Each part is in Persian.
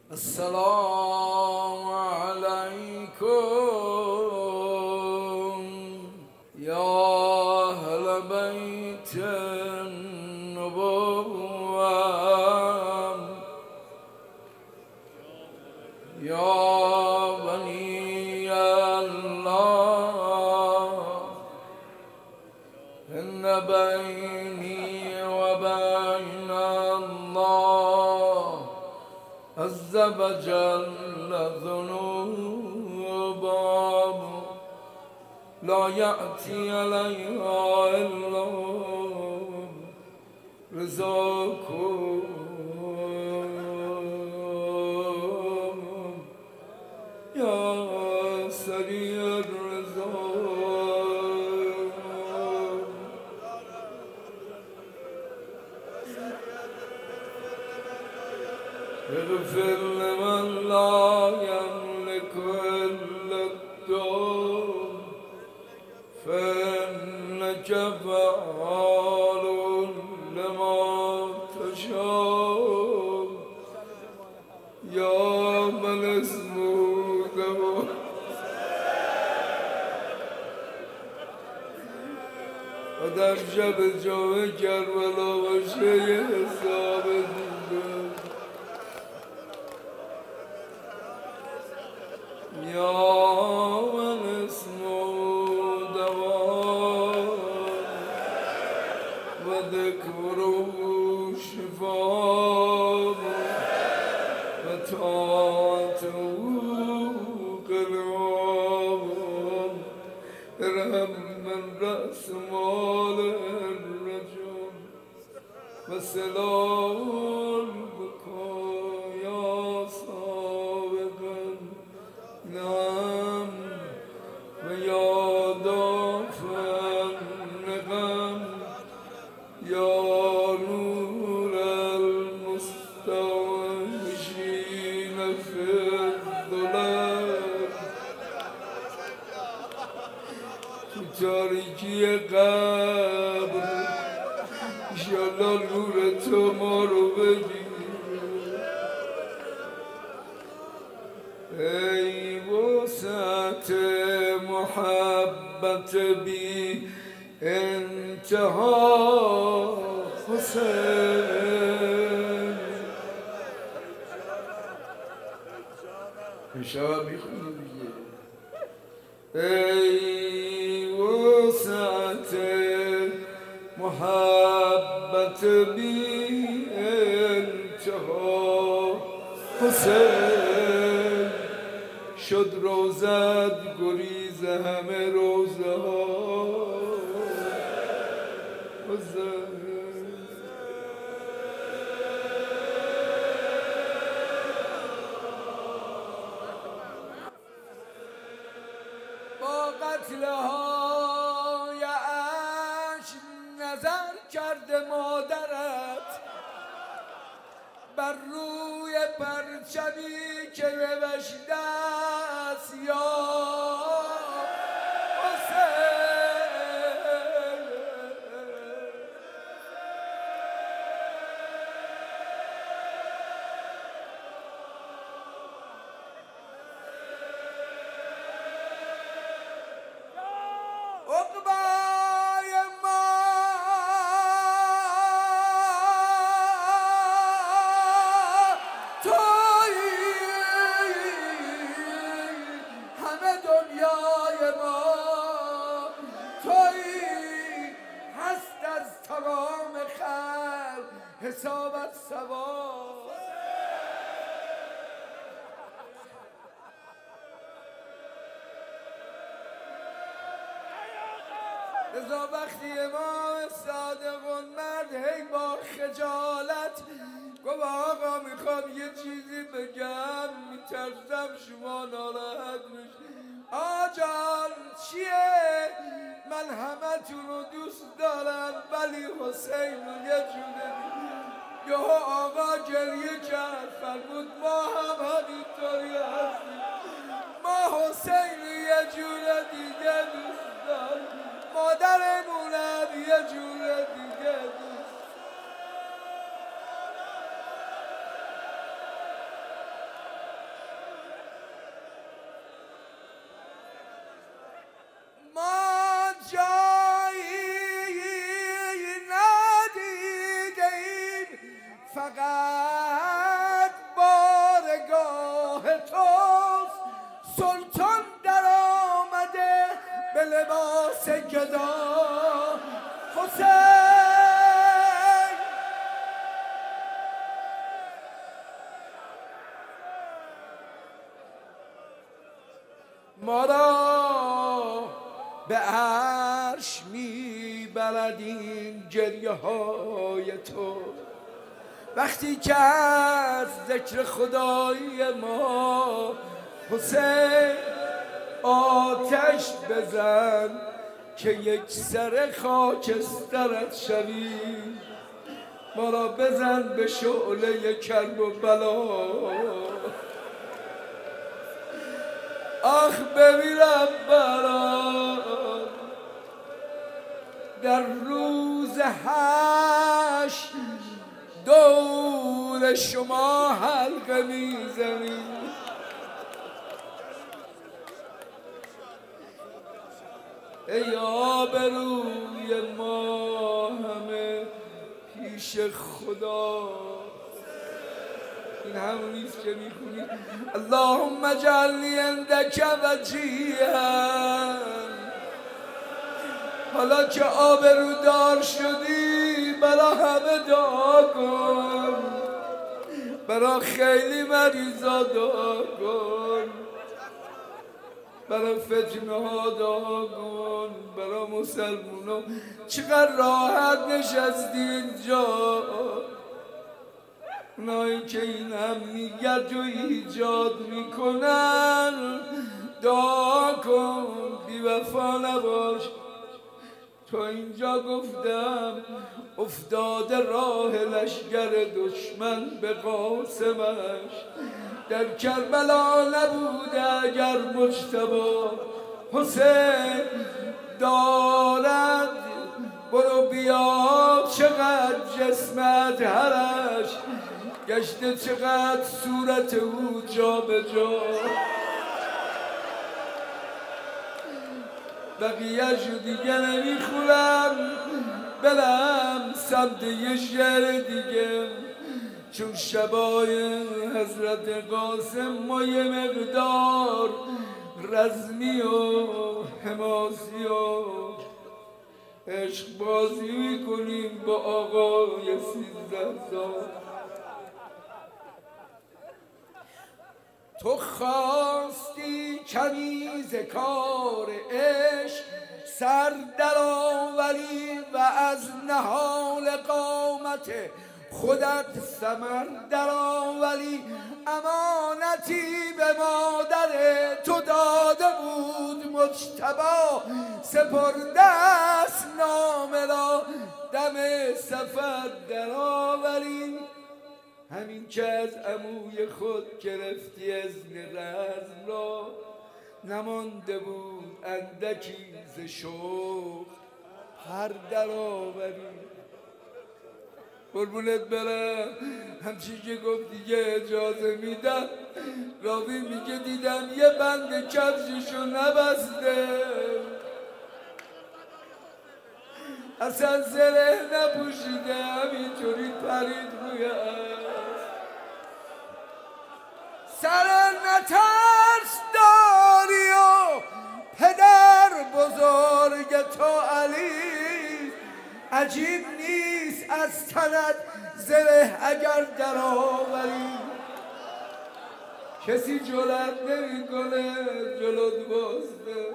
السلام عليكم يا أهل بيت النبوة يا بني الله إن بيني وبين الله عز وجل ذنوب لا يأتي عليها إلا رزقكم يا سريع الرزق اغفر لمن لا يملك إلا الدور فإنك فعال لما تشاء يا من اسمه دواء و در شب جمعه کربلا باشه یه حساب دیگه یا من اسمه دواء و ذکره شفاء و طاعته قرار ارحم من رأس مال الرجل و سلام بکن یا صاحب نعم و یا دافع النقم یا نور المستوحشین فی الظلم تو تاریکی قبر انشاءالله نور تو ما رو بگیر ای وسعت محبت بی انتها حسین شب میخونی دیگه ای وسعت محبت بی انتها حسین شد روزت گریز همه روزه ها با قتل های عشق نظر کرده مادرت بر روی پرچمی که نوشته است یا عقبای ما تویی همه دنیای ما تویی هست از تمام خلق حسابت سوا لذا وقتی امام صادق مرد هی با خجالت گفت آقا میخوام یه چیزی بگم میترسم شما ناراحت بشید آجان چیه؟ من همه تون رو دوست دارم ولی حسین رو یه جوره یهو آقا گریه کرد فرمود ما هم همینطوری هستیم ما حسین رو یه جوره دیگه دوست داریم مادرمونم یه جوره دیگه دوست ما را به عرش میبرد این گریه های تو. وقتی که از ذکر خدای ما حسین آتش بزن که یک سر خاکسترت شویم، ما را بزن به شعله کرب و بلا. آخ بمیرم برات در روز حشر، دور شما حلقه میزنیم. ای آبروی ما همه پیش خدا. این همونیست که میخونی اللهم اجعلنی عندک وجیها. حالا که آبرودار شدی برا همه دعا کن، برا خیلی مریضا دعا کن، برا فتنه ها دعا کن، برا مسلمونا. چقدر راحت نشستی اینجا، اونایی که این امنیت رو ایجاد میکنن دعا کن بی وفا نباش. تا اینجا گفتم افتاده راه لشگر دشمن به قاسمش، در کربلا نبوده اگر مجتبی حسین دارد. برو بیا چقدر جسمت هرش گشته، چقدر صورت او جا به جا. بقیه شو دیگه نمیخونم، برم سمت یه شهر دیگه، چون شبای حضرت قاسم ما یه مقدار رزمی و حماسی و عشق بازی میکنیم با آقای 13 سال. تو خواستی کمی ز کار عشق سر در آوری و از نهال قامت خودت ثمر در آوری. امانتی به مادر تو داده بود مجتبی، سپرده است نامه را دم سفر در آوری. همین که از عموی خود گرفتی اذن رزم را، نمانده بود اندکی ز شوق هر در آوری. قربونت برم، همچی که گفت دیگه اجازه میدم. راوی میگه دیدم یه بند کفششو نبسته، اصلا زره نپوشیده، همینطوری پرید روی سر نترس داری و پدر بزرگ تو علی، عجیب نیست از تنت زره اگر در آوری. کسی جرأت نمیکنه جلوت بازده.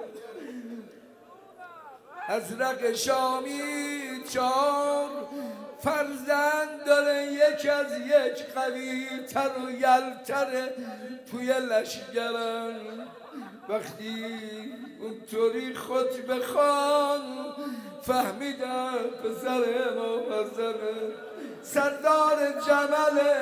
ازرق شامی 4 فرزند داره، یک از یک قوی تر و یلتره توی لشگرن. وقتی اونطوری خطبه خوان فهمیدم پسر امام حسنه، سردار جمله.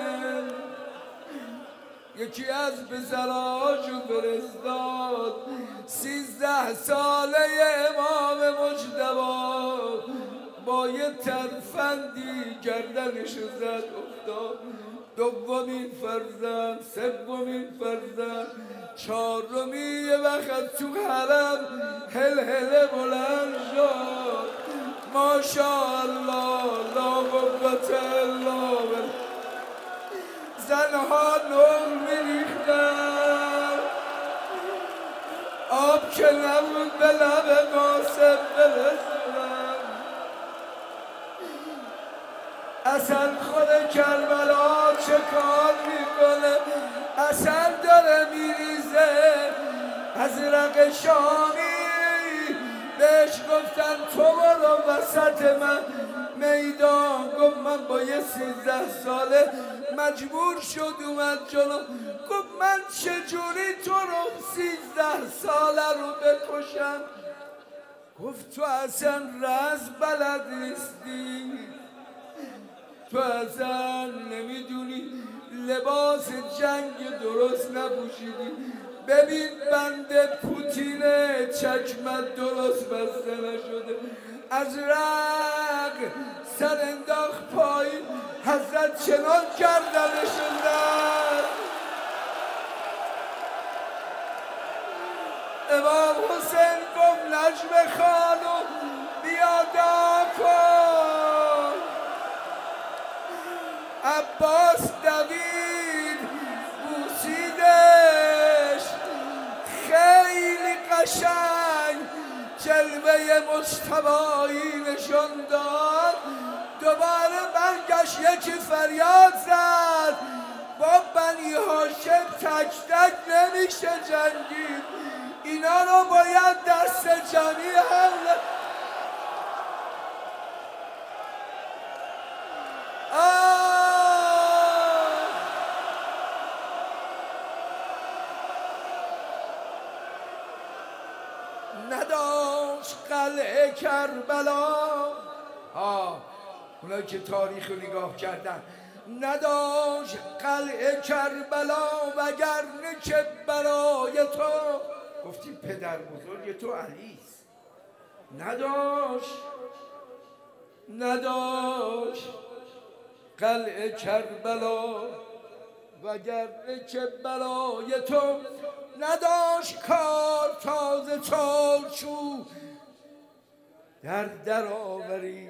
یکی از پسرهاشو فرستاد، 13 ساله امام مجتبی با یه ترفندی گردنشو زد افتاد. دومین فرزند، سومین فرزند، 4می یه وقت تو حرم هل بلند شد. ماشاءالله لا قوت الا بالله. زنها نور میریختن، آب که نبود به لب قاسم برسونن. اصل خود کربلا چه کار میکنه، اصل داره میریزه ازرق شامی بهش گفتن تو برو وسط من میدان. گفت من با یه 13 ساله مجبور شد اومد جلو. گفت من چجوری تو رو 13 ساله رو بکشم؟ گفت تو اصلا رز بلد نیستی، تو اصلا نمیدونی لباس جنگ درست نپوشیدی. ببین بند پوتین چکمت درست بسته نشده. ازرق سر انداخت پایین، حضرت چنان گردنشون زد. امام حسین گفت نجم خانو بیا دعا کن. عباس دوید بوسیدش، خیلی قشنگ جلوه مجتبایی نشان داد. دوباره برگشت یکی فریاد زد با بنی هاشم تک تک نمیشه جنگید، اینا رو باید دست جمعی حمله. نداشت قلعه کربلا، اونایی که تاریخ رو نگاه کردن، نداشت قلعه کربلا وگرنه که برای تو، گفتیم پدر بزرگ تو علیست، نداشت قلعه کربلا وگرنه که برای تو، نداشت کار تازه چارچوب در آوری.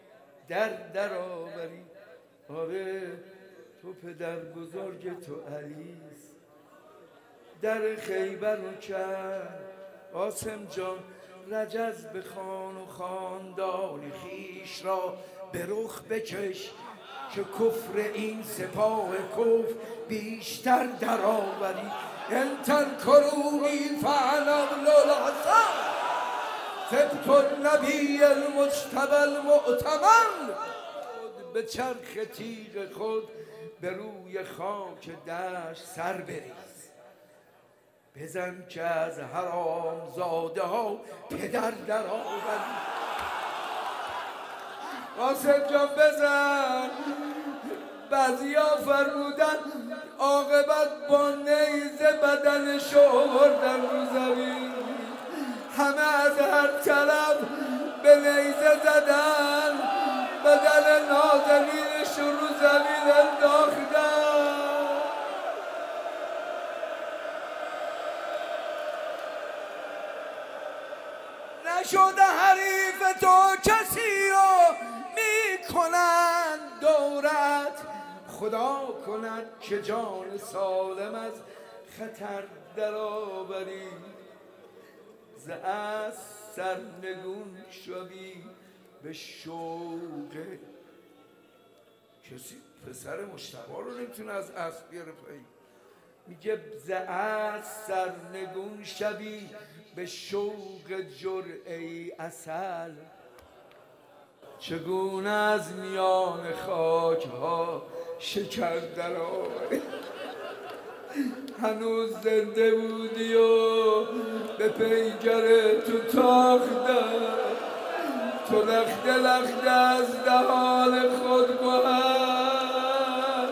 آره تو پدر بزرگ تو علیست. در خیبر رو کرد قاسم جان رجز بخوان و خاندان خیش را به رخ بکش که کفر این سپاه کفر بیشتر در آوری. انتن کرونی فعنم للحسن سبت النبی المجتبی المؤتمن. به چرخ تیغ خود به روی خاک دشت سر بریز، بزن که از حرام زاده ها پدر در آوری. قاسم جان بزن. بعضیا فرمودن عاقبت با نیزه بدنشو آوردن رو زمین، همه از هر طرف به نیزه زدن، بدن نازنینش رو زمین انداختن. نشده حریف تو کسی رو میکنن دورت، خدا کند که جان سالم از خطر در آوری. ز اسب سرنگون شوی به شوق، کسی پسر مجتبی رو نمیتونه از اسب بیاره پایین. میگه ز اسب سرنگون شوی به شوق جرعه عسل، چگونه از میان خاک ها شکر در آوری. هنوز زنده بودی و به پیکر تو تاختم، تو لخته از دهان خود گوهر.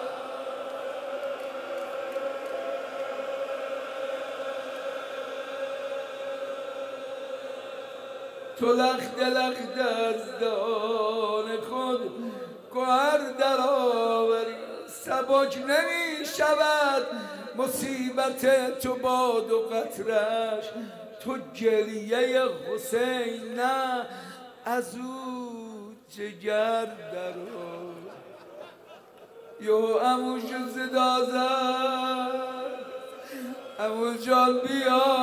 تو لخته از دهان خود گوهر در آوری. سبک نمی شود مصیبت تو باد و قطرش، تو گریه حسین نه از او جگر در آوری. یو عمو شو صدا زد عمو جان بیا،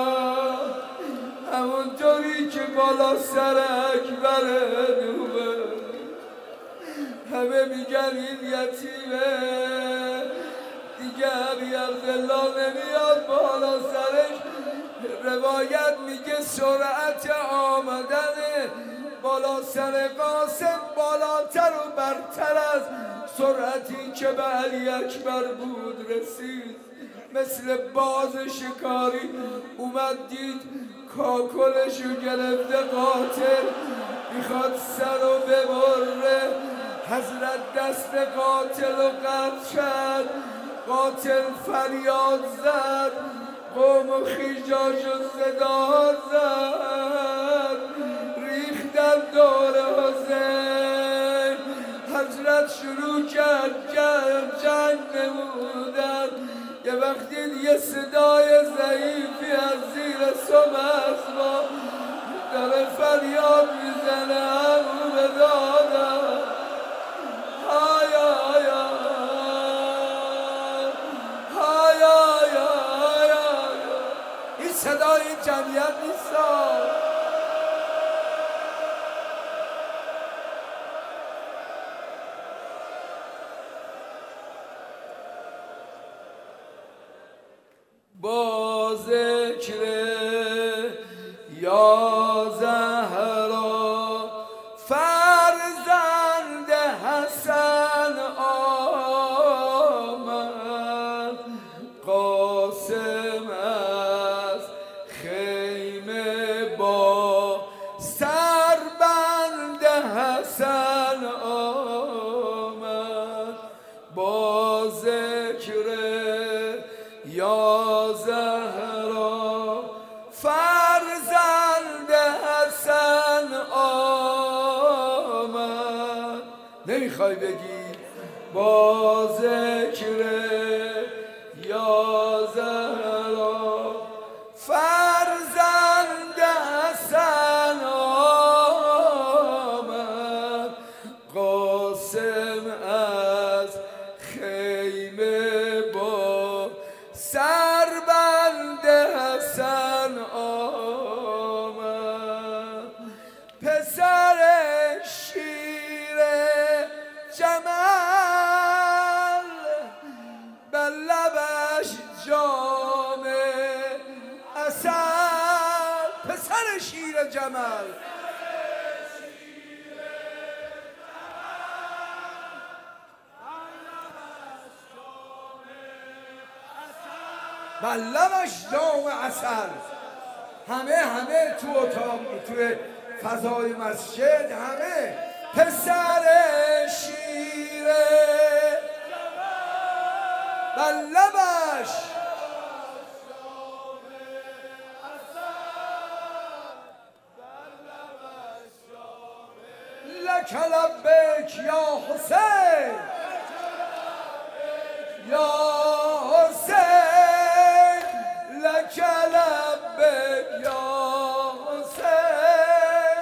همونطوری که بالا سر اکبر دوبه، همه میگن این یتیمه دیگه علی عبدالله نمیاد بالا سرش، روایت میگه سرعت آمدن بالا سر قاسم بالاتر و برتر از سرعتی که به علی اکبر بود رسید. مثل باز شکاری اومد دید کاکلشو گرفته قاتل میخواد سر رو ببره. حضرت دست قاتل رو قطع کرد. قاتل فریاد زد، قوم و خیجاشو صدا زد، ریختن دور حسین. حضرت شروع کرد جنگ نمودن. یه وقتی یه صدای ضعیفی از زیر سم اسبا داره فریاد میزنه همون به دادم. های های های های های. این صدای این جمعیت نیستا. با ذکر یا زهرا فرزند حسن آمد. قاسم از خیمه با سربند حسن آمد. با ذکر یا زهرا فرزند حسن آمد. نمیخوای بگی با ذکر یا زهرا فرزند حسن آمد. قاسم از خیمه با سربند حسن آمد. پسر شیر جمل بر لبش جام عسل. پسر شیر جمل بر لبش جام عسل. همه تو اتاق توی فضای مسجد همه پسر شیر بر لبش لک لبیک یا حسین یا حسین لک لبیک یا حسین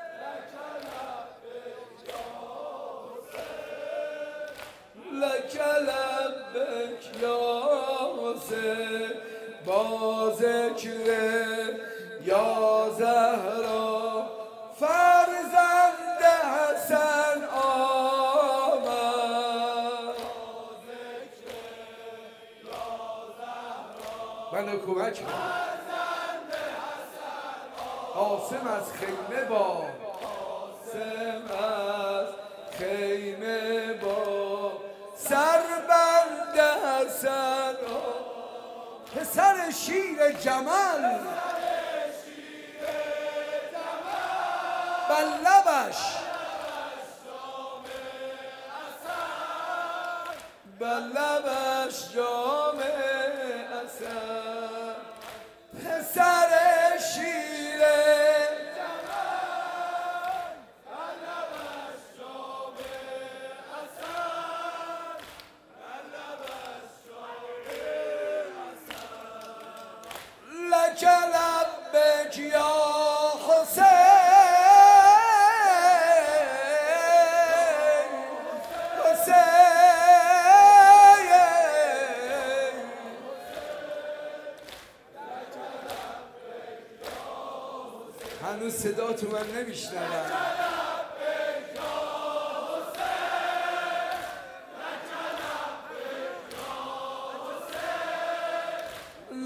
لک لبیک یا حسین. با ذکر یا زهرا فرزند حسن آمد. من کمک قاسم از خیمه با قاسم از خیمه با سربند حسن پسر شیر جمل بر لبش بر لبش جام عسل. پسر شیر لک لبیک یا حسین حسین. هنوز صدا تو من نمیشنوم.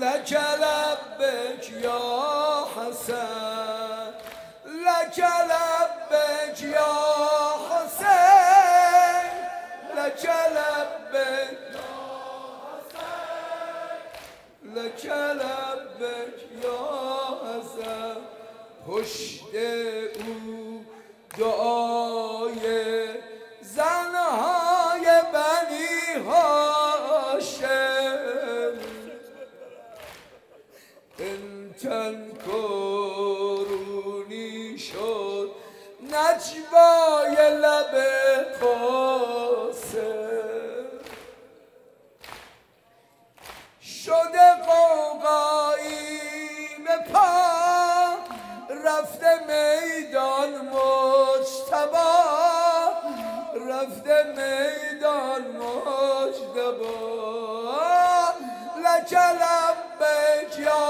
لك لبك يا حسن لك لبك يا حسين لك لبك لك لبک یا حسن پشت او دعای زنهای بنی هاشم انتن کرونی شد نجوای لب قاسم شده قوقایی به پا رفته میدان مجتبی رفته میدان مجتبی لک لبک یا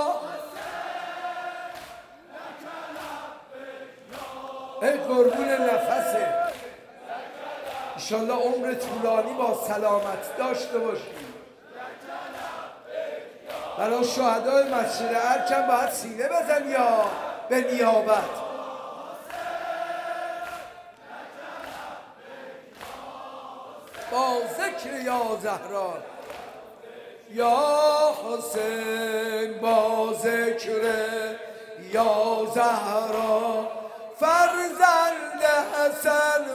ای قربون نفسه انشالله عمر طولانی با سلامت داشته باشی برای شهدای مسجد ارکم باید سینه بزن یا به نیابت با ذکر یا زهرا یا حسین با ذکر یا زهرا فرزند حسن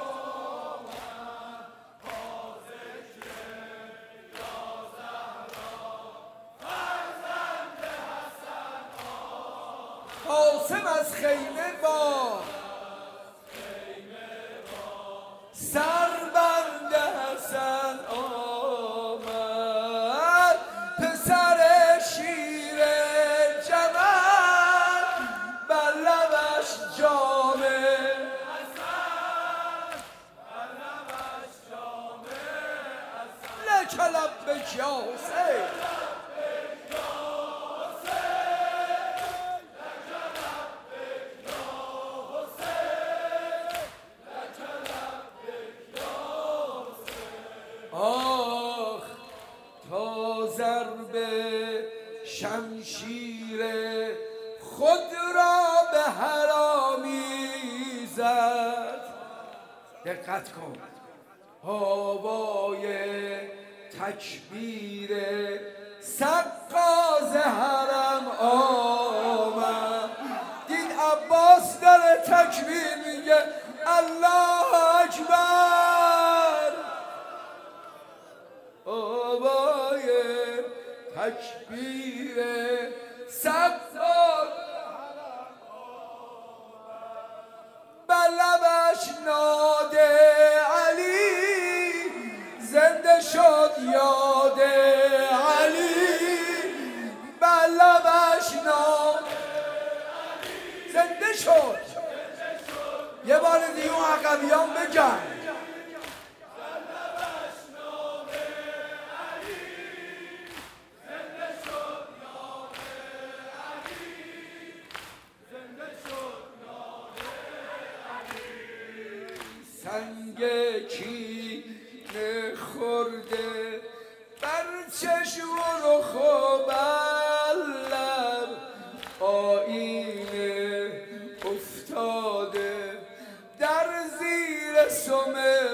قاسم از خیمه با سربند حسن آمد پسر شیر جمل بر لبش جام لک لبک یا حسین آخ تا ضرب شمشیر خود را به حرامی زد دقت کن هوای تکبیر سقاز حرم آمد دید عباس داره تکبیر میگه الله اکبر آوای تکبیر سقاز بر لبش ناده علی زنده شد یاد علی بر لبش ناده زنده شد یه بار دیگه اون عقبیان بگن سنگ کینه خورده بر چشم و رخ و بر لب آینه افتاده در زیر سم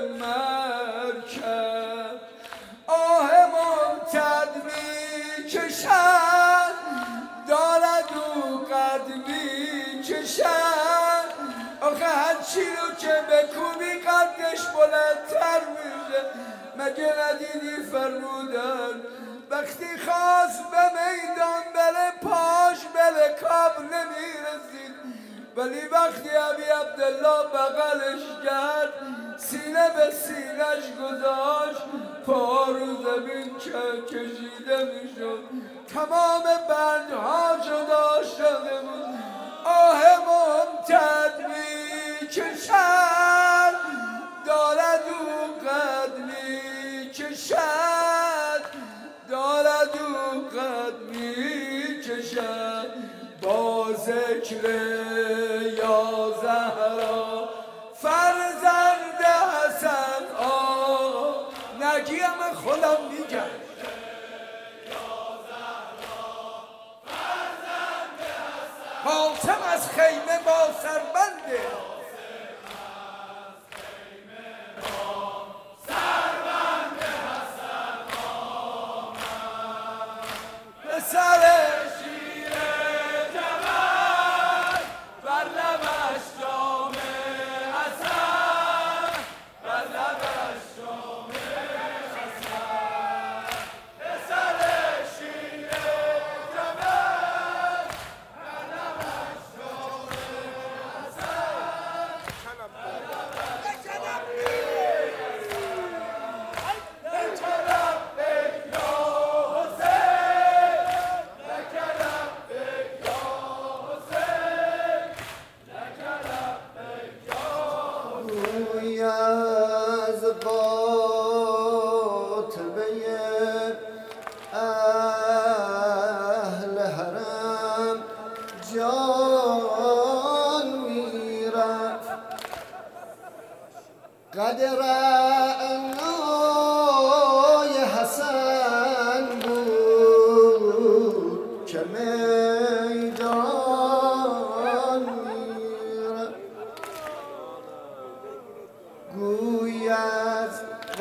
مرکب آه ممتد می کشد دارد او قد می کشد آخه هرچی رو که بکوبی قدش بلندتر میشه مگه ندیدی فرمودن وقتی خواست به میدان بله پاش بله کاب نمیرسید ولی وقتی ابی عبدالله بغلش کرد سینه به سینش گذاشت پا رو زمین کشیده میشد تمام بندها جدا شده بود آه ممتد می کشد دارد او قد می کشد دارد او قد می کشد با ذکر یا زهرا فرزند حسن نگیم خودم میگم خیمه با سربنده پسر شیر جوان بر لبش جام حسن بر لبش جام حسن پسر شیر جوان بر لبش جام از قاطبه اهل حرم جان میرفت قدر عنای حسن بود که میدان میرفت گوی از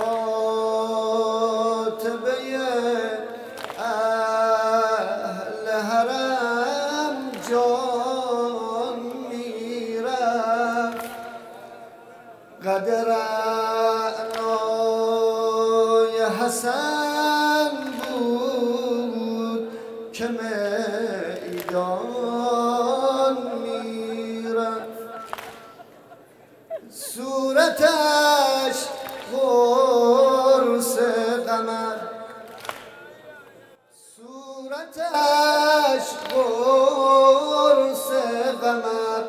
قاطبه اهل حرم جان میرفت قدر عنای حسن بود که میدان میرفت صورتش قرص قمر صورتش قرص قمر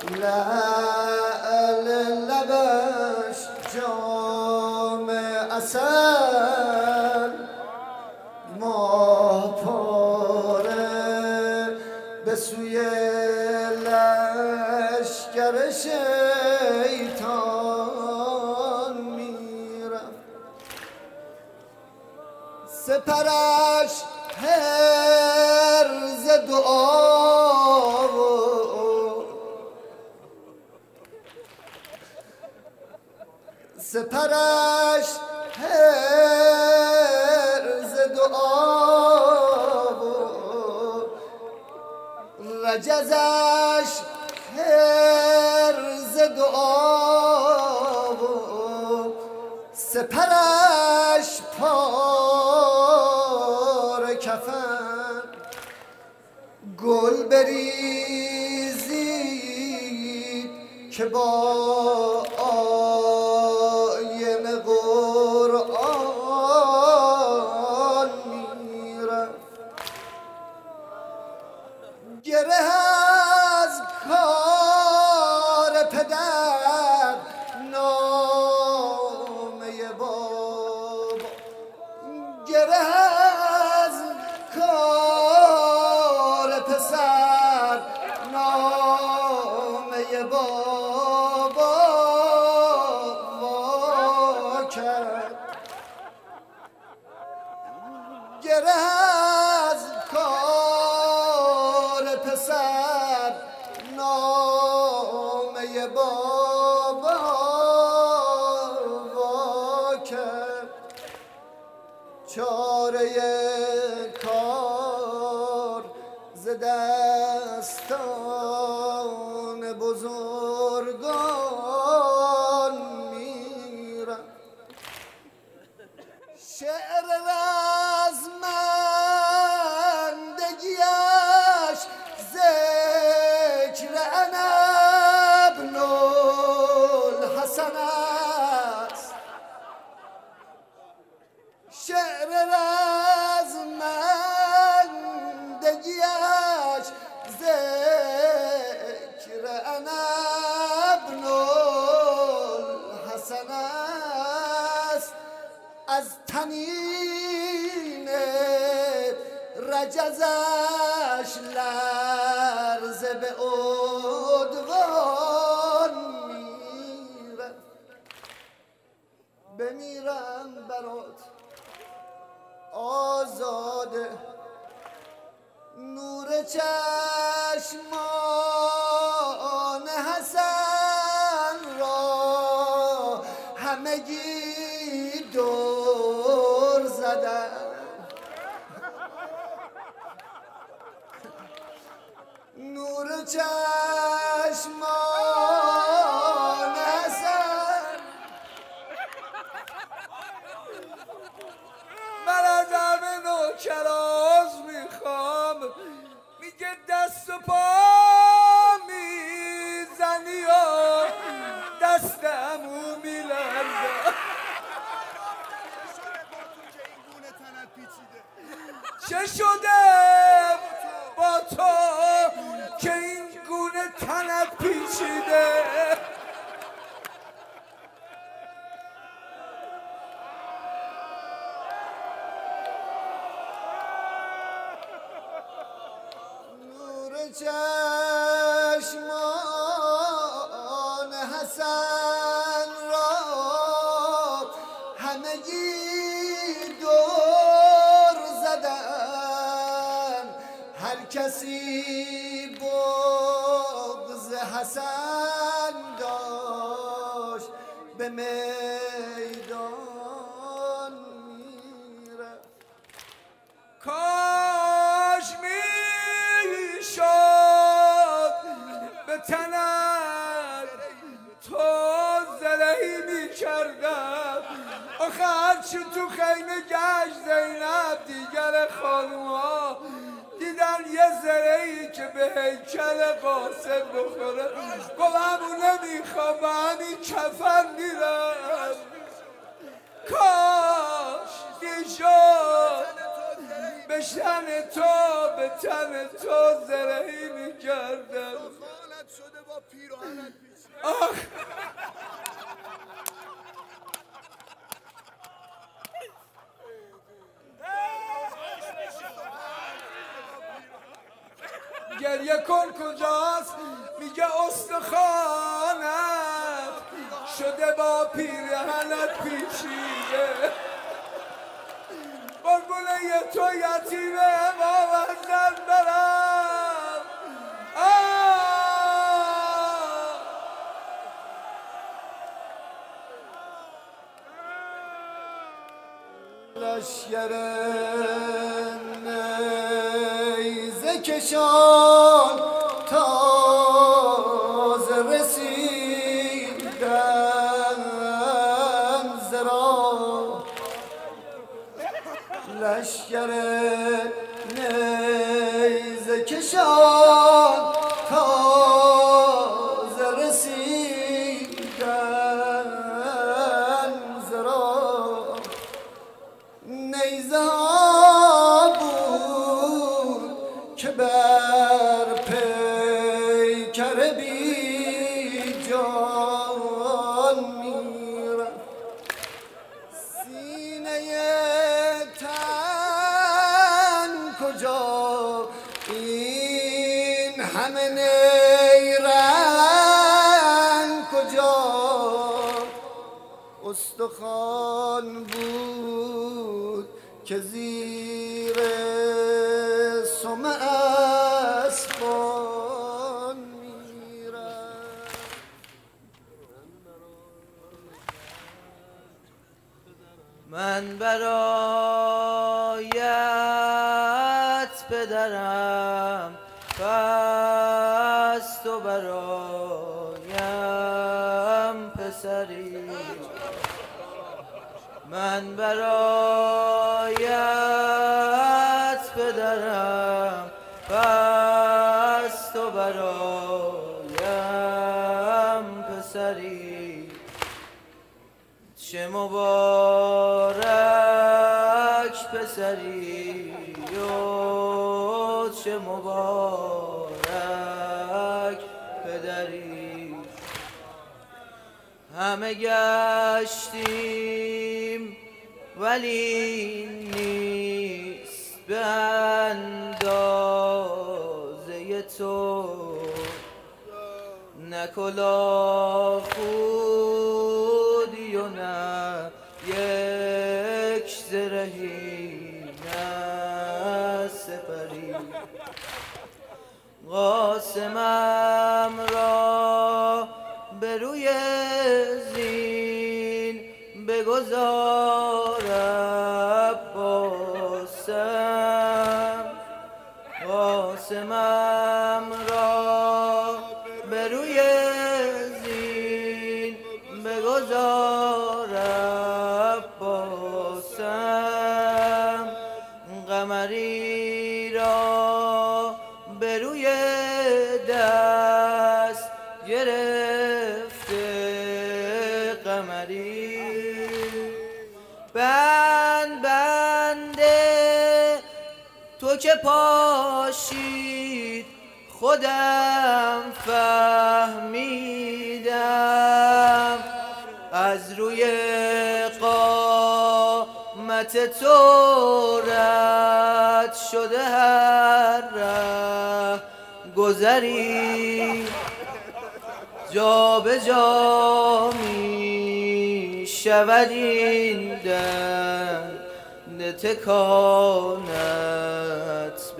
لعل لبش جام عسل ماه پاره به سوی لشکر شیطان میرفت سپرش حرز دعا و سپرش حرز دعا و رجزش حرز دعا و سپرش پار کفن گل بریزید که با آینه قرآن میرفت گره از کار پدر نامه بابا گره از کار پسر نامه بابا وا کرد گره از کار پسر نامه بابا وا کرد چاره کار ز دستان بزرگان میرم شعر رزمندگیش ذکر انا ابن الحسن است شعر رزمندگیش ذکر انا ابن الحسن است از تنین رجزش لرزه به ادغان میرفت بمیرم برات آزاده نور چشمان چشمان حسن من از همه نوکراز میخوام میگه دست و پا میزنی و دست امو میلرزه چه شده با تو که این گونه تنت پیچیده نور چشمان حسن را همگی دور زدن هر کسی بغض حسن داشت به میدان میره کاش میشد به تنت تو زرهی میکردم آخه هرچی تو خیمه گشت زینب دیگر خانوها دیدن یه زرهی که به هیکل قاسم بخوره گفت همون نمیخوام و همین کفن میرم کاش میشد به شن تو به تن تو زرهی میکردم شده با پیراهنت پیچیده آخ گریه کن کجاست میگه استخوانت شده با پیرهنت پیچیده قربونه تو یتیم امام حسن برم لشگر نیزه کشان تازه رسیدن زرا لشگر نیزه کشان تازه رسیدن زرا نیزه ها بود که بر پیکر بی جان میرفت سینه تن کجا این همه نیرنگ کجا استخوان بود که زیر سم اسبان میرفت من برایت پدرم پس تو برایم پسری من برایت پدرم پس تو برایم پسری چه مبارک پسری و چه مبارک پدری همه گشتیم ولی نیست به اندازه تو نه کلاه خودی و نه یک زرهی نه سپری قاسمم را به روی زین بگذار عباسم قاسمم را قمری را به روی دست گرفته قمری بنده تو که پاشید خودم فهمیدم از روی قامت تو رد شده هر ره گذری جا به جا می شود این دند تکانت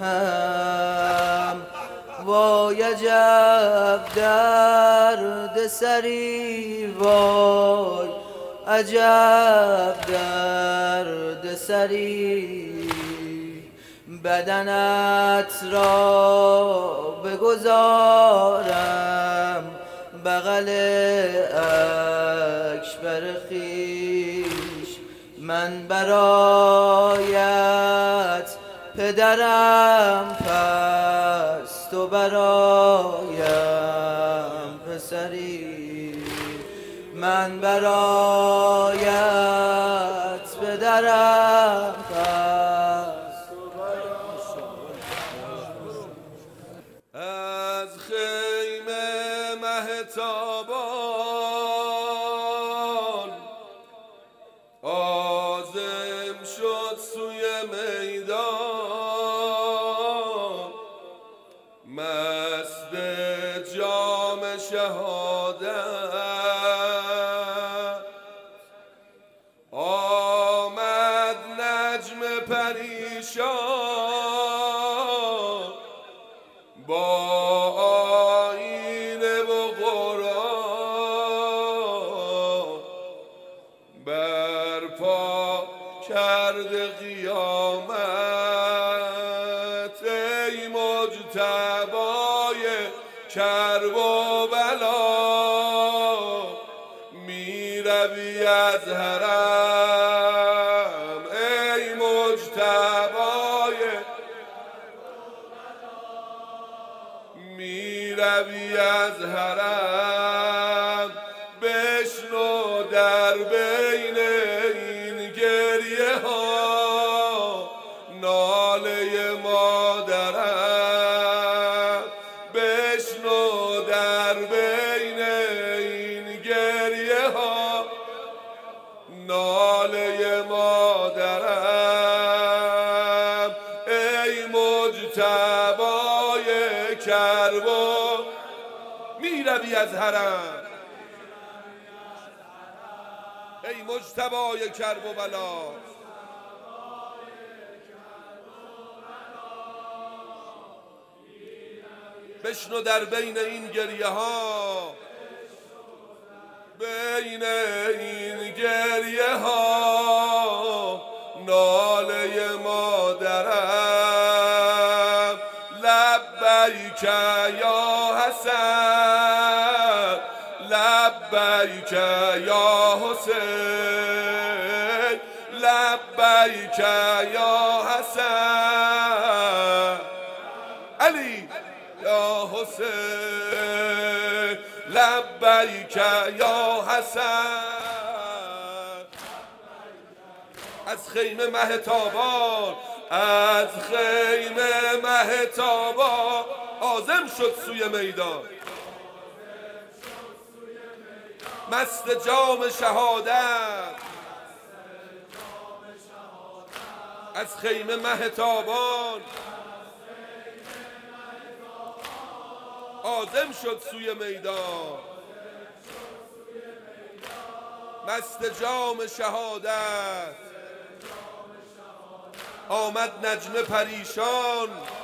بدهم وای عجب درد سری وای عجب درد سری بدنت را بگذارم بغل اکبر خویش من برایت پدرم پس تو برایم پسری من برایت پدرم پس از خیمه مهتابان عازم شد سوی میدان مست جام شهادت آمد نجم پریشان با آیینه و قرآن برپا کرده قیامت ای مجتبای کرب و بلا می روی از حرم ای مجتبای می روی از حرم بشنو در بین این گریه ها ناله مادرم بشنو در بین این گریه ها ناله مادرم ای مجتبای کرب و می روی از حرم ای مجتبای کرب و بلا بشنو در بین این گریه ها بین این گریه ها ناله مادرم لبیک یا حسن لبیک یا حسین لبیک یا حسن علی یا حسین لبیک یا حسن از خیمه مهتابان از خیمه مهتابان عازم شد سوی میدان مست جام شهادت از خیمه مهتابان عازم شد سوی میدان مست جام شهادت آمد نجم پریشان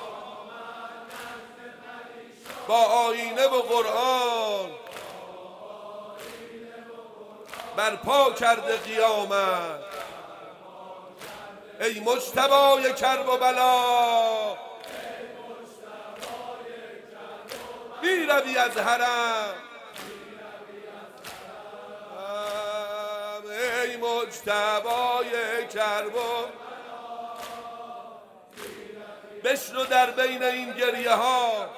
با آیینه و قرآن برپا کرده قیامت ای مجتبای کرب و بلا می روی از حرم ای مجتبای کرب و بشنو در بین این گریه ها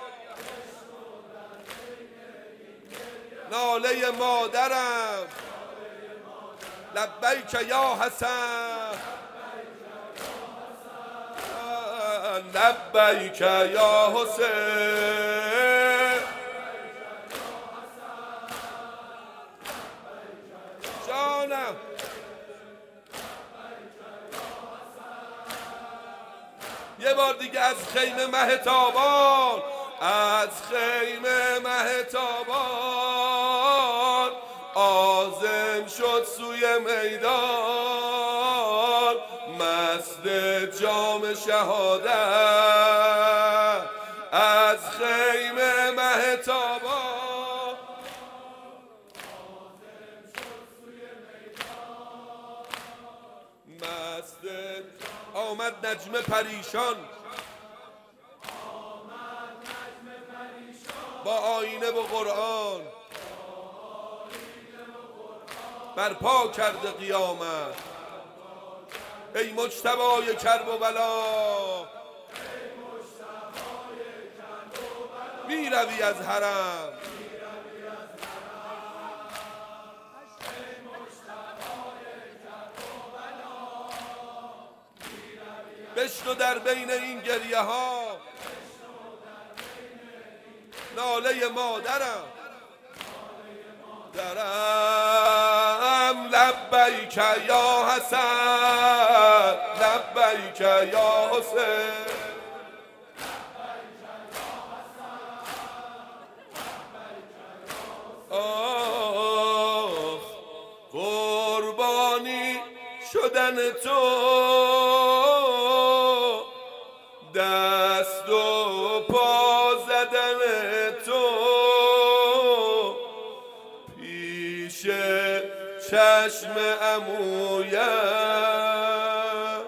ناله مادرم لبیک یا حسن لبیک یا حسین جانم یه بار دیگه از خیمه مهتابان از خیمه مهتابان عازم شد سوی میدان مست جام شهادت از خیمه مهتابان مست آمد نجم پریشان با آینه و قرآن برپا کرده قیامت ای مجتبای کرب و بلا می روی از حرم بشنو در بین این گریه ها ناله مادرم درم لبیک یا حسن لبیک یا حسین آخ قربانی شدن تو دست و پا زدن تو پیش چشم عمویم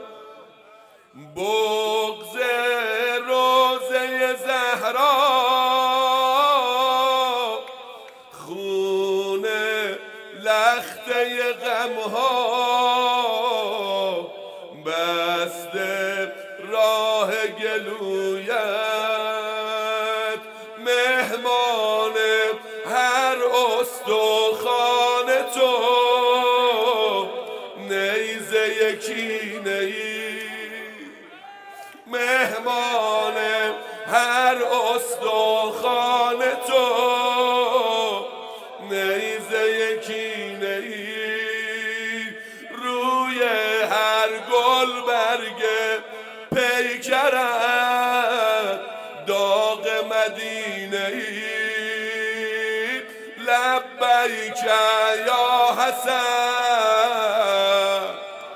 بغض روضه زهرا خون لخته غمها بسته راه گلویت مهمان هر استخوان تو نیزه کینه ای مهمان هر استخوان تو نیزه کینه ای روی هر گل برگ پیکرت داغ مدینه ای لبیک یا حسن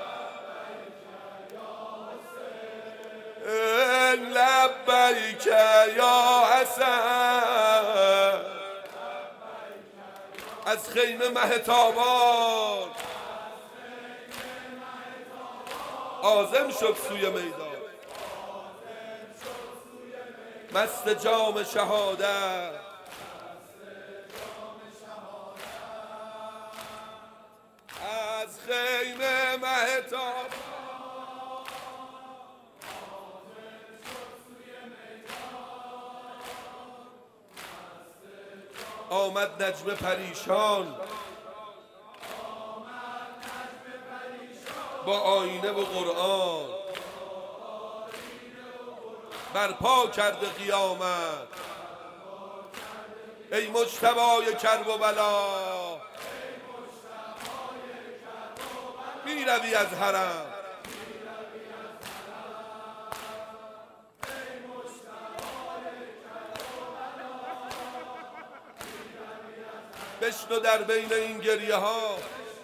لبیک یا حسن از خیمه مهتابان عازم شد سوی میدان مست جام شهادت از خیمه مهتاب آمد نجم پریشان با آینه و قرآن برپا کرده قیامت ای مجتبای کرب و بلا می روی از حرم بشنو در بین این گریه ها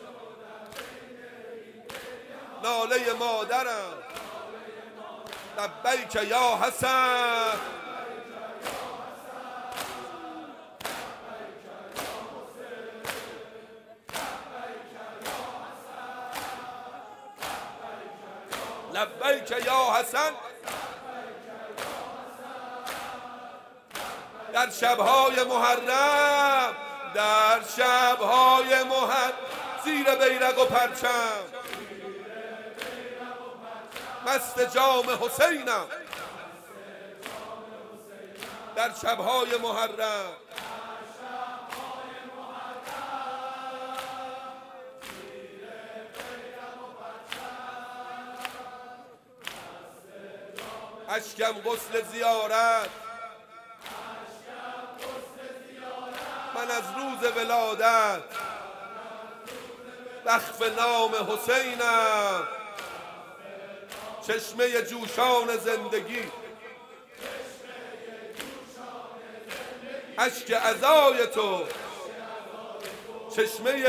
ناله مادرم لبیک یا حسن لبیک یا حسن در شبهای محرم در شبهای محرم زیر بیرق و پرچم مست جام حسینم در شبهای محرم اشکم غسل زیارت من از روز ولادت وقف نام حسینم چشمه جوشان زندگی اشک عزای تو چشمه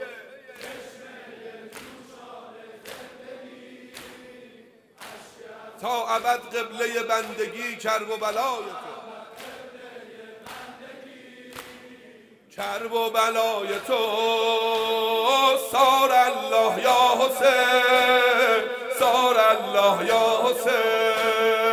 تا ابد قبله بندگی کرب و بلای تو کرب و بلای تو سار الله یا حسین سار الله یا حسین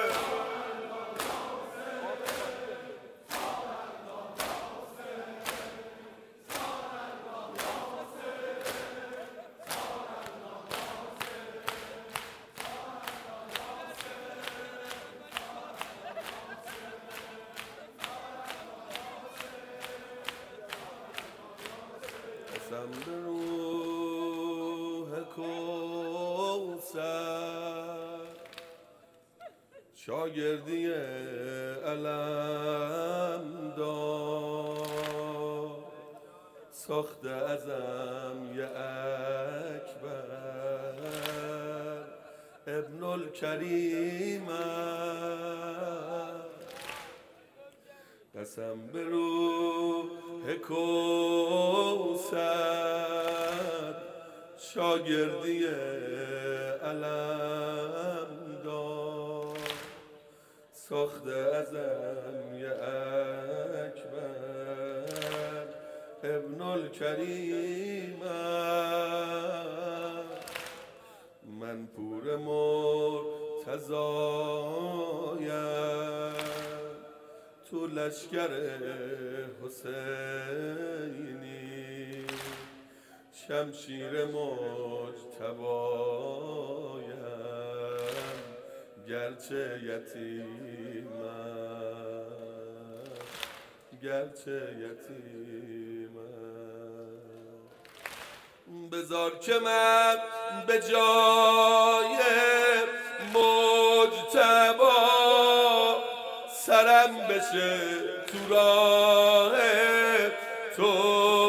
قسم به روح کوثر شاگردی علم دار ساخته ازم یه اکبر ابن الکریم قسم به روح کوثر شاگردی علم دار ساخته ازم یه اکبر ابن الکریم من پور مرتضایم تو لشکر حسینی شمشیر مجتبایم گرچه یتیمم گرچه یتیمم بذار که من به جای مجتبا سرم بشه تو راه تو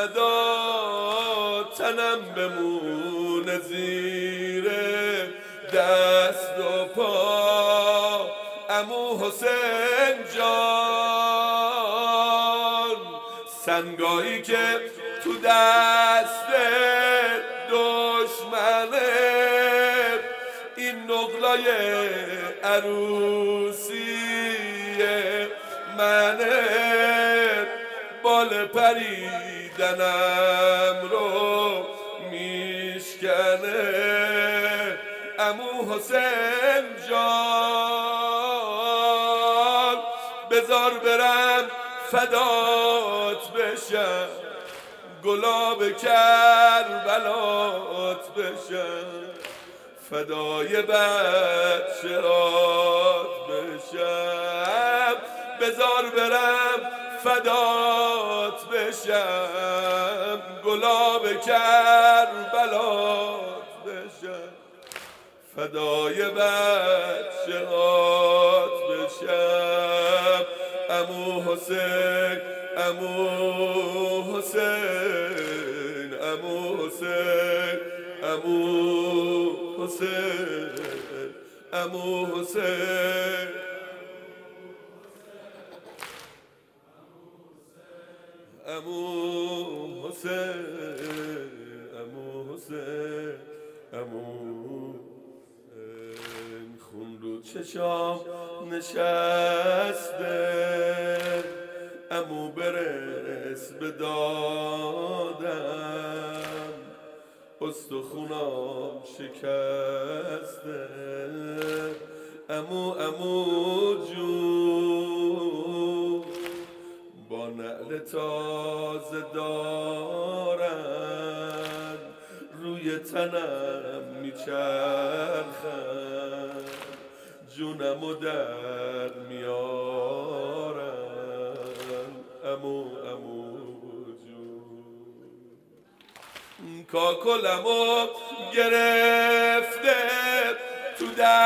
فدا تنم بمونه زیر دست و پا عمو حسین جان سنگایی که تو دست دشمنه این نقلای عروسی منه بال پریدنم رو میشکنه عمو حسین جان بذار برم فدات بشم گلاب کربلات بشم فدای بچه‌هات بشم بذار برم فدات بشم گلاب کربلات بشم فدای بچه‌هات بشم عمو حسین عمو حسین عمو حسین عمو حسین عمو حسین عمو حسین عمو حسین عمو خون رو چشام نشسته عمو برس به دادم استخونام شکسته عمو جون با نعل تازه دارن روی تنم میچرخن جونمو در میارن امو جون. کاکلمو گرفته تو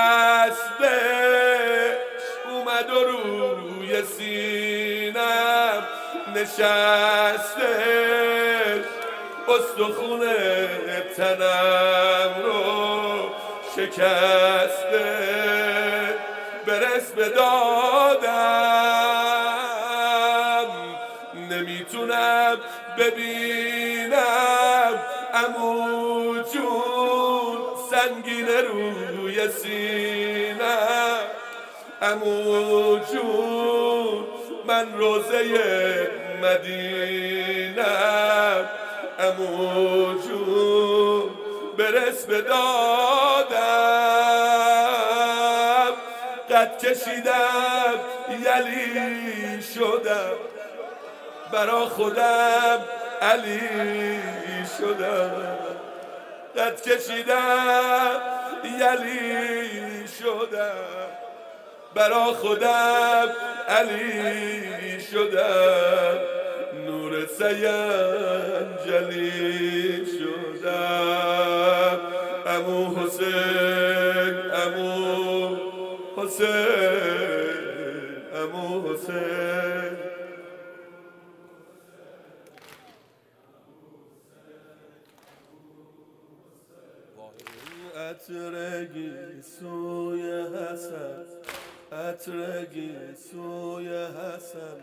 دستش اومد و روی سینم نشستش استخون تنم رو شکسته برس به دادم نمیتونم ببینم عمو جون سنگینه روی سینم عمو جون من روزه مدینم عمو جون برس به دادم قد کشیدم یلی شدم برا خودم علی شدم قد کشیدم یلی شدم برا خودم علی شدم نور سینجلی شدم عمو حسین عمو حسین عمو حسین عطرگی سوی حسن عطرگی سوی حسن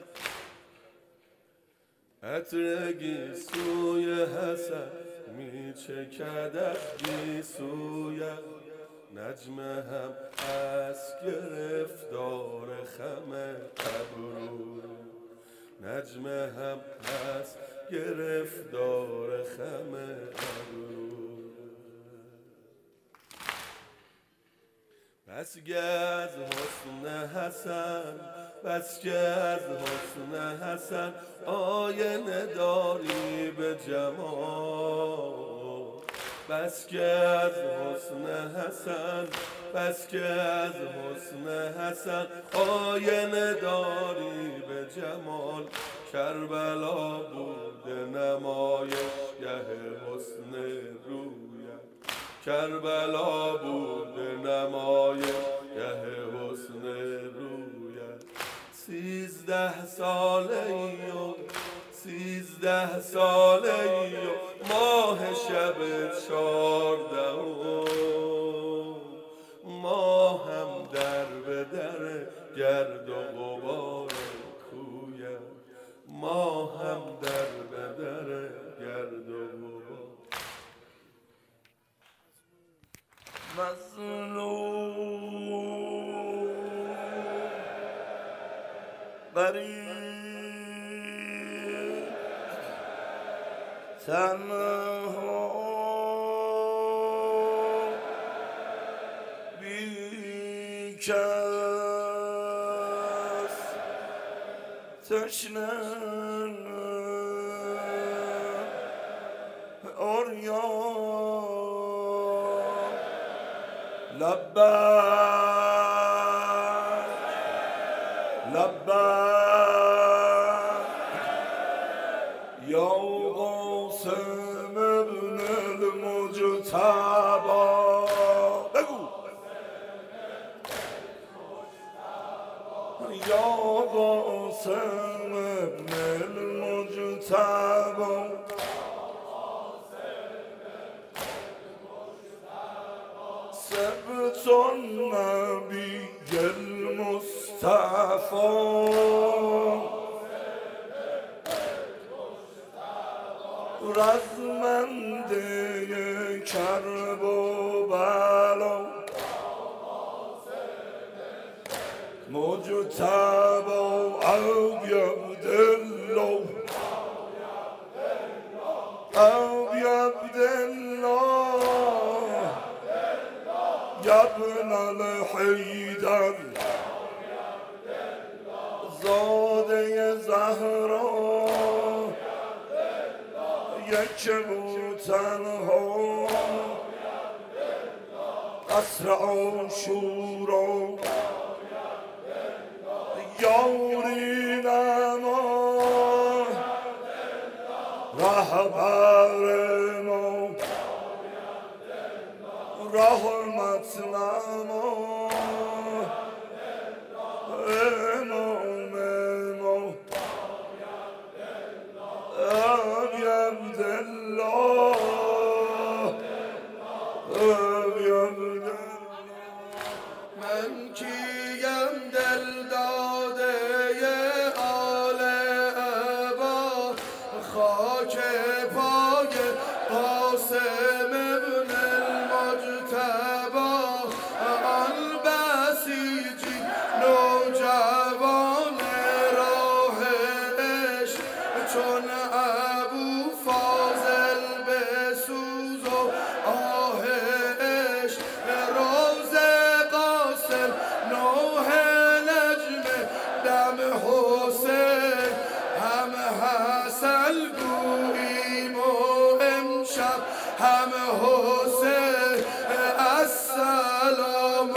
عطرگی سوی حسن میچکد از گیسویم نجم هم هست گرفتار خم ابرو نجم هم هست گرفتار خم ابرو بس که از حسن حسن بس که از حسن حسن آینه داری به جمال بس که از حسن حسن بس که از حسن حسن آینه داری به جمال کربلا بوده نمایشگه حسن رویت کربلا بوده نمایشگه حسن رویت 13 ساله ای و 13 ساله ای و ماه شب 14 ماه هم در به در گرد و غبار کویت ماه هم در به در گرد و غبار مظلوم غریب تنها بی کس تشنه عریان لبیک لبیک یا قاسم ابن المجتبی بگو یا قاسم ابن المجتبی سبت النبي المصطفى رزمنده کرب و بلا مجتبی ابیض الله ابیض الله یا ابن الحیدر زاده زهرا یک و تنها قصر عاشورا یاری نما رهبر ما رحمت نما امام ما ابی عبدالله ابی عبدالله من کیم دل داده آل ابا خاک پای قاسم ابن المجتبی آن بسیجی نوجوان راه عشق چون ابو فاضل بسوز و آه عشق روز قاسم نوح نجم دم حسین هم حسن گوییم و امشب هم حسین السلام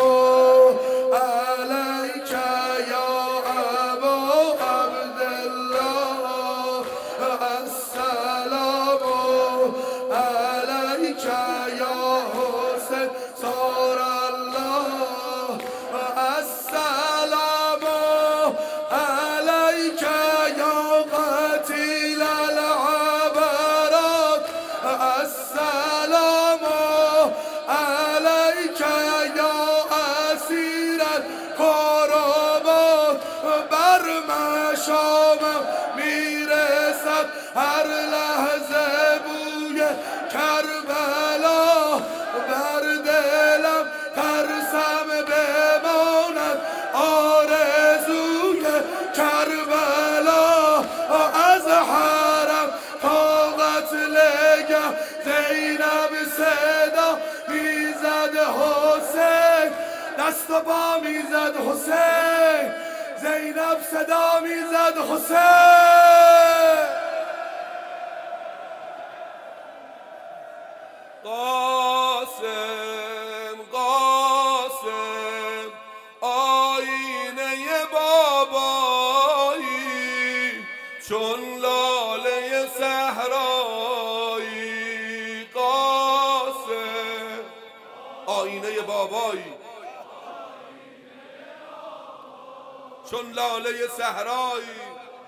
علیک یا ابا عبدالله السلام علیک یا حسین صار الله السلام علیک یا قتیل العبرات السلام علیک یا اسیر الکربات بر مشامم میرسد هر لحظه بوی کربلا بر دلم ترسم بماند آرزوی کربلا از حرم تا قتلگه زینب صدا میزد حسین دست و پا میزد حسین زینب صدا میزد حسین قاسم قاسم آینه بابایی چون لاله صحرایی قاسم آینه بابایی چون لاله صحرایی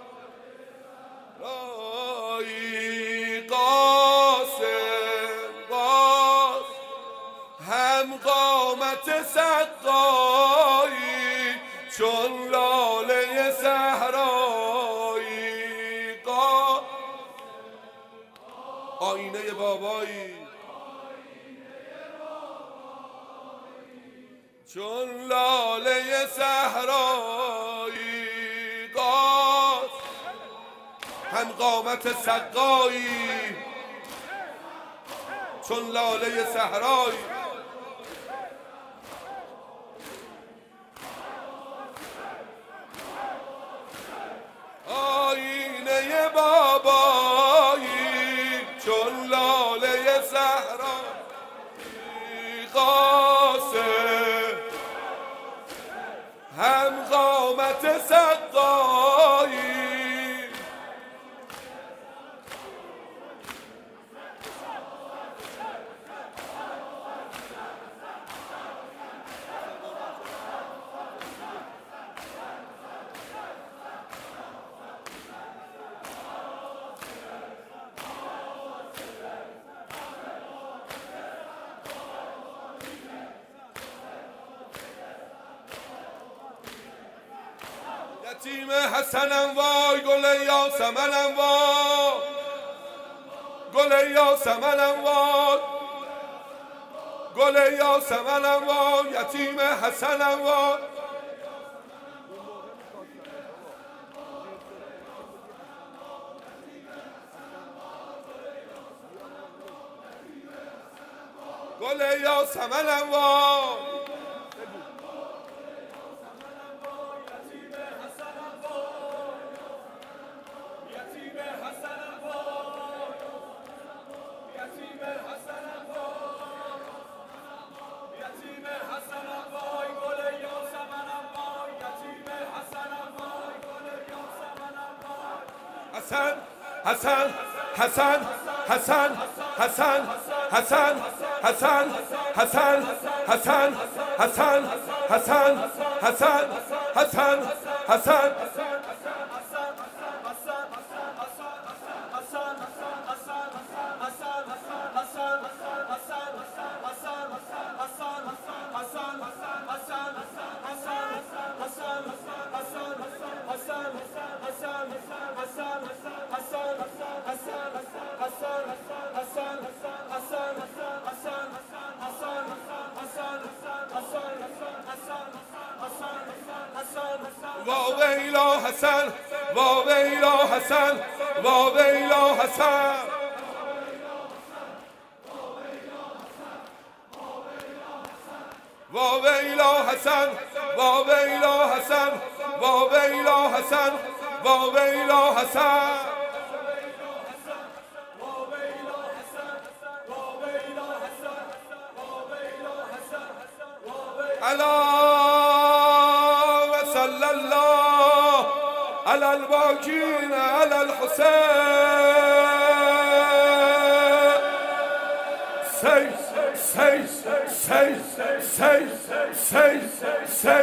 قاسم قاسم هم قامت سقایی چون لاله صحرایی آینه بابایی چون لاله صحرایی هم قامت سقایی چون لاله صحرایی آینه بابایی چون لاله صحرایی قاسم هم قامت سقایی یتیم حسنم وای گل یاسمنم وای گل یاسمنم وای گل یاسمنم وای یتیم حسنم وای گل یاسمنم وای یتیم حسنم وای گل یاسمنم وای یتیم حسنم وای حسن حسن حسن حسن حسن حسن حسن حسن حسن حسن حسن حسن حسن واویلا حسن واویلا حسن واویلا حسن واویلا حسن واویلا حسن واویلا حسن واویلا حسن الا وصلى الله على الباقين على الحسين سي سي سي سي سي سي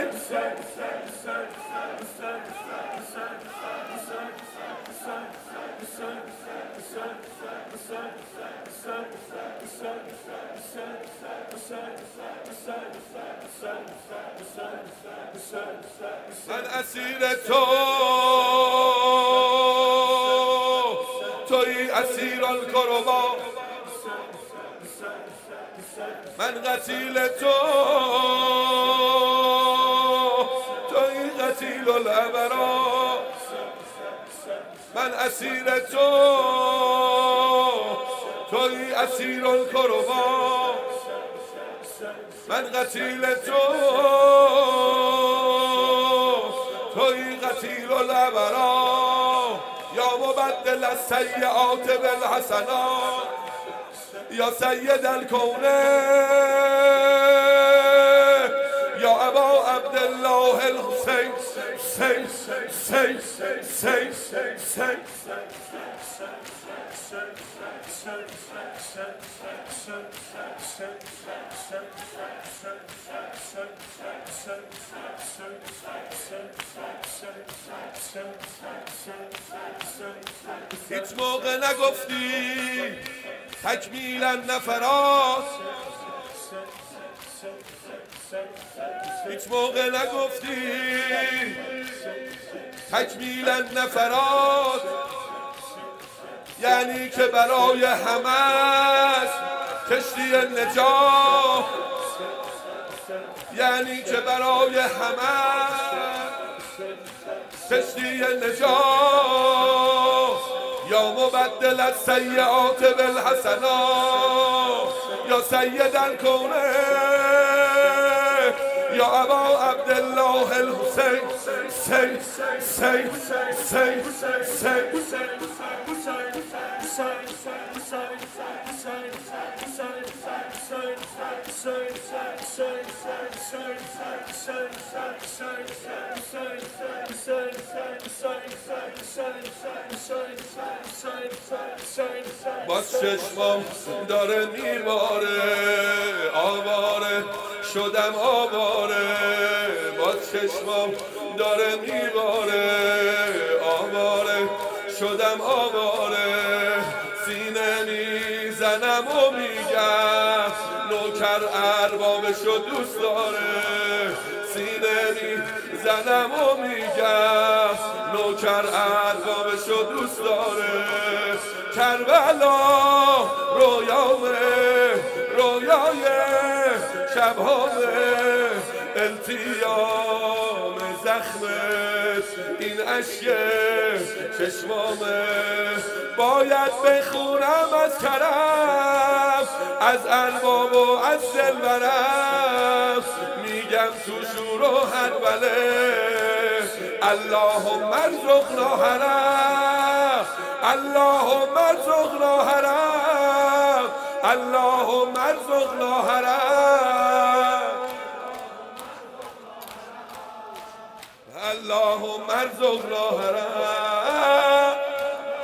من اسیر توی اسیر الکربا من قتیل توی قتیل الابرار من اسیر توی اسیر الکربا من قتیل توی قتیل الابرار یا مبدل السیئات بالحسنات یا سید الکونه یا ابا عبدالله الحسین سی سی سی سی هیچ موقع نگفتی تکمیل نفرات هیچ موقع نگفتی تکمیل نفرات یعنی که برای همه است کشتی نجات یعنی که برای همه کشتی نجات یا مبدل السیئات بالحسنات یا سید الکونه یا ابا عبدالله الحسین سی سی سی سی باز چشمام داره میباره آواره شدم آواره باز چشمام داره میباره آواره شدم آواره سینه میزنم و میگم نوکر اربابشو دوست داره سینه میزنم و میگم نوکر اربابشو دوست داره کربلا رویای شب‌های التیام زخمت این اشک چشمامه باید بخونم از کرم از ارباب و از دلبرم میگم تو شور و هربله اللهم ارزقنا حرم اللهم ارزقنا حرم اللهم ارزقنا حرم اللهم ارزقنا حرم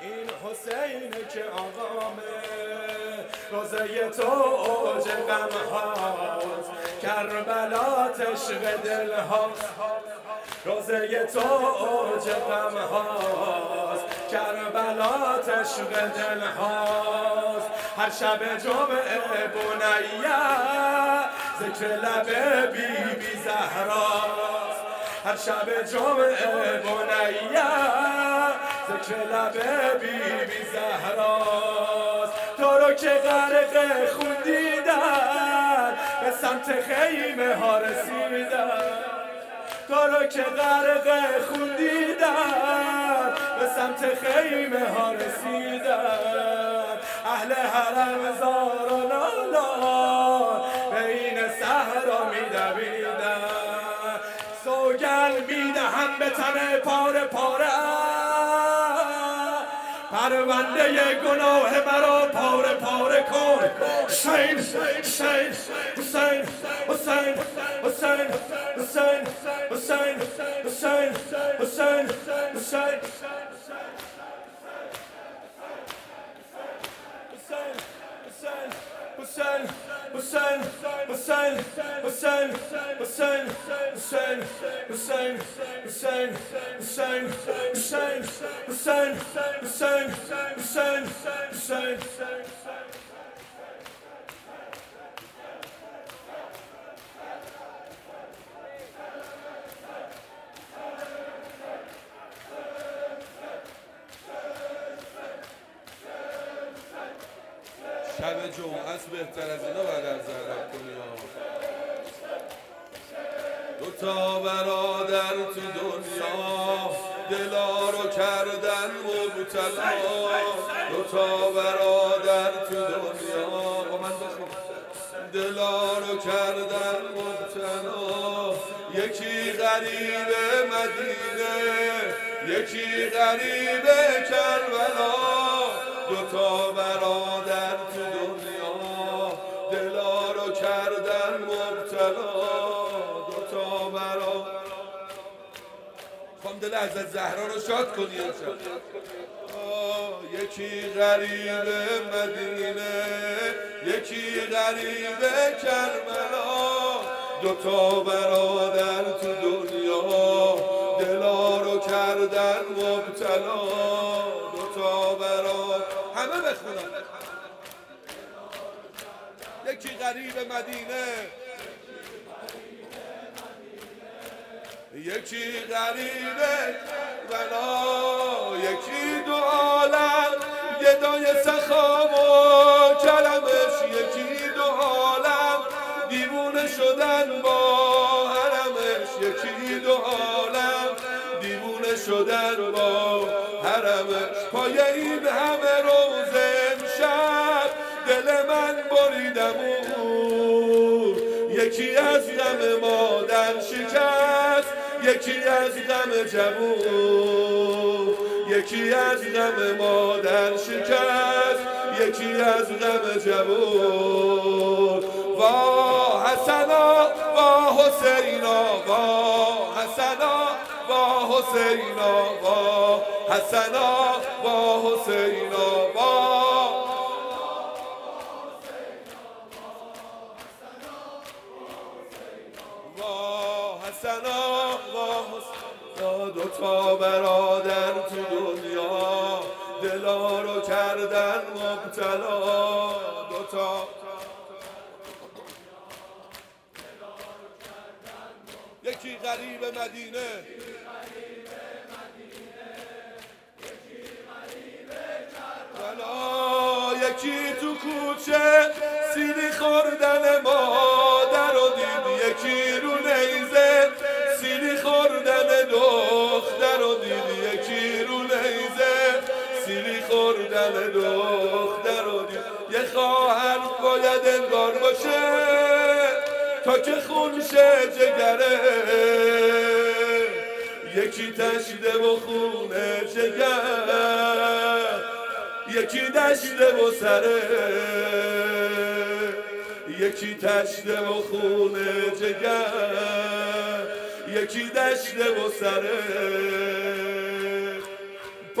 حسین که آقامه روزه تو اوج غم هاست کربلا عشق دل هاست روزه تو اوج غم هاست کربلا عشق دل هاست هر شب جمعه بنیه ذکر لب بی بی زهراست هر شب جمعه بنیه ذکر لب بی بی زهراست تو رو که غرق خون دیدن به سمت خیمه ها رسیدن تو رو که غرق خون دیدن به سمت خیمه ها رسیدن اهل حرم زار و نالان بین صحرا میدویدن سوگن میدهم به تن پاره پاره پرونده گناه مرا پاره پاره کن حسین حسین حسین حسین حسین حسین حسین حسین حسین حسین Hussein, Hussein, Hussein, Hussein, Hussein, Hussein, Hussein, Hussein, Hussein, Hussein, Hussein, Hussein, Hussein, Hussein, Hussein. شب جمعه است بهتر از اینا بعد از زرد کنی دو تا برادر تو دنیا دلا رو کردن مبتلا دو تا برادر تو دنیا با من بخون دلا رو کردن مبتلا یکی غریب مدینه یکی غریب کربلا دو تا برادر تو دنیا دلا رو کردن مبتلا دو تا برادر خواهم دل حضرت زهرا رو شاد کنی یکی غریب مدینه یکی غریب کربلا دو تا برادر تو دنیا دلا رو کردن مبتلا دو تا برادر همه بخونم یکی غریب مدینه یکی غریب بلا یکی دو عالم گدای سخام و کلمش یکی دو عالم دیوونه شدن با حرمش یکی دو عالم دیوونه شدن با حرمش پای این همه روز امشب دل من بریدم یکی از غم مادر شکست یکی از غم جوون یکی از غم مادر شکست یکی از غم جوون وا حسنا وا حسینا وا حسنا وا حسینا وا حسنا وا حسینا وا حسنا وا دو تا برادر تو دنیا دلا رو کردن مبتلا دو تا یکی غریب مدینه بلا یکی تو کوچه سیلی خوردن مادر رو دید یکی رو نیزه سیلی خوردن دختر رو دید یکی رو نیزه سیلی خوردن دختر رو دید یه خواهر باید انگار باشه تا که خونشه جگره یکی تشده و خونه جگر یکی دشته و سره یکی تشته و خونه جگر یکی دشته و سره